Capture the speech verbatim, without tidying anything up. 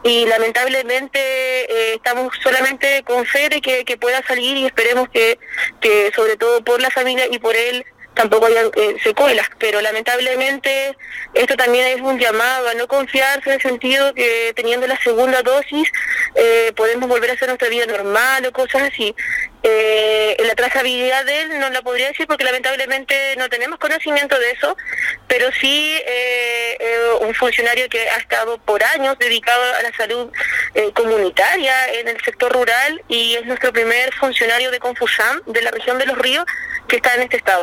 y lamentablemente eh, estamos solamente con fe de que, que pueda salir y esperemos que, que sobre todo por la familia y por él tampoco haya eh, secuelas, pero lamentablemente esto también es un llamado a no confiarse en el sentido que teniendo la segunda dosis eh, podemos volver a hacer nuestra vida normal o cosas así. Eh, la trazabilidad de él no la podría decir porque lamentablemente no tenemos conocimiento de eso, pero sí eh, eh, un funcionario que ha estado por años dedicado a la salud eh, comunitaria en el sector rural y es nuestro primer funcionario de Confusam de la región de Los Ríos que está en este estado.